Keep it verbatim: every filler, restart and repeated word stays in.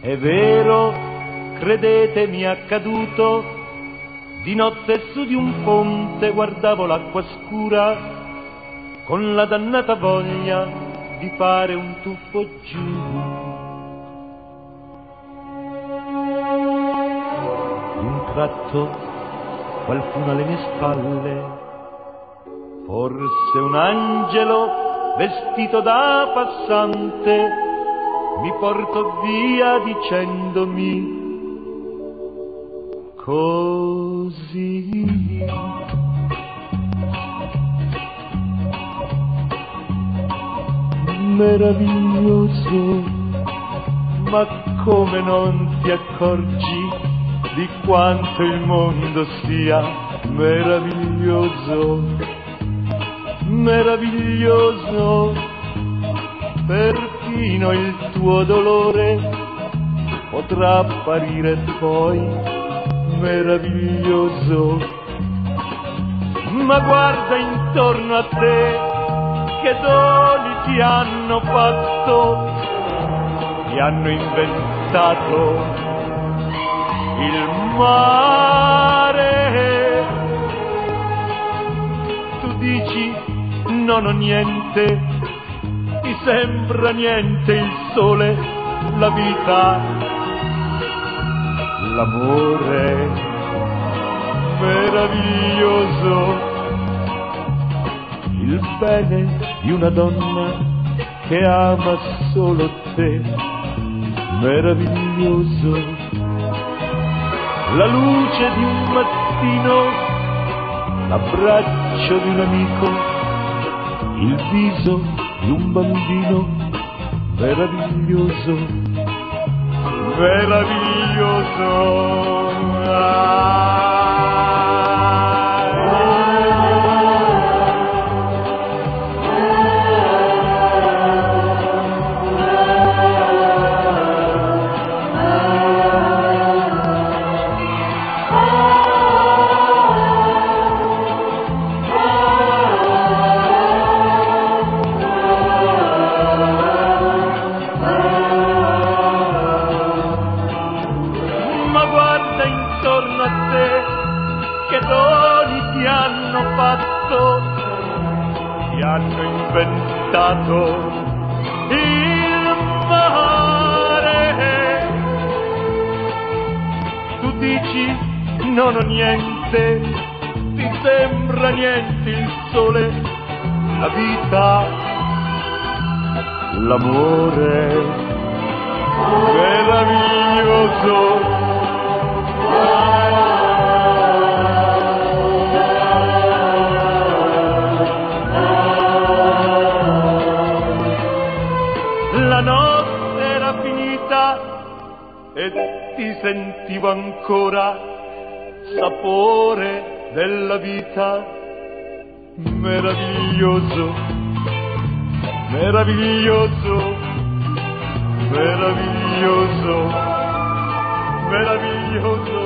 È vero, credete mi è accaduto, di notte su di un ponte guardavo l'acqua scura, con la dannata voglia di fare un tuffo giù. Un tratto qualcuno alle mie spalle, forse un angelo vestito da passante, mi portò via dicendomi così. Meraviglioso, ma come non ti accorgi di quanto il mondo sia meraviglioso, meraviglioso, perfino il tuo dolore potrà apparire poi meraviglioso. Ma guarda intorno a te, che doni ti hanno fatto, ti hanno inventato il mare. Tu dici non ho niente, ti sembra niente il sole, la vita, l'amore meraviglioso, il bene di una donna che ama solo te, meraviglioso, la luce di un mattino, l'abbraccio di un amico, il viso di un bambino, meraviglioso, meraviglioso. Ah. Ti hanno inventato il mare. Tu dici non ho niente, ti sembra niente il sole, la vita, l'amore meraviglioso. E ti sentivo ancora sapore della vita, meraviglioso, meraviglioso, meraviglioso, meraviglioso.